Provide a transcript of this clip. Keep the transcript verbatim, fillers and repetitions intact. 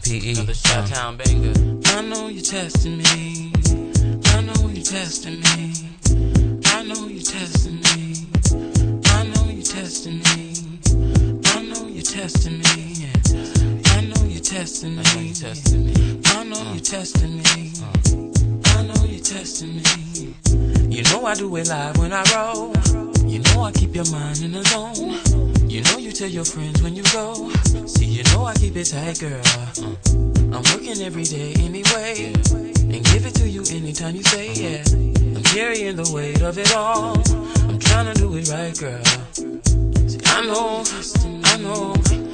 P E. Another Chi-Town banger. I know you're testing me. I know you're testing me. I know you're testing me. I know you're testing me. I know you're testing me. I know you're testing me. I know you're testing me. I know you're testing me. You know I do it live when I roll. You know I keep your mind in the zone. You know you tell your friends when you go. See, you know I keep it tight, girl. I'm working every day anyway, and give it to you anytime you say yeah. I'm carrying the weight of it all. I'm trying to do it right, girl. See, I know, I know,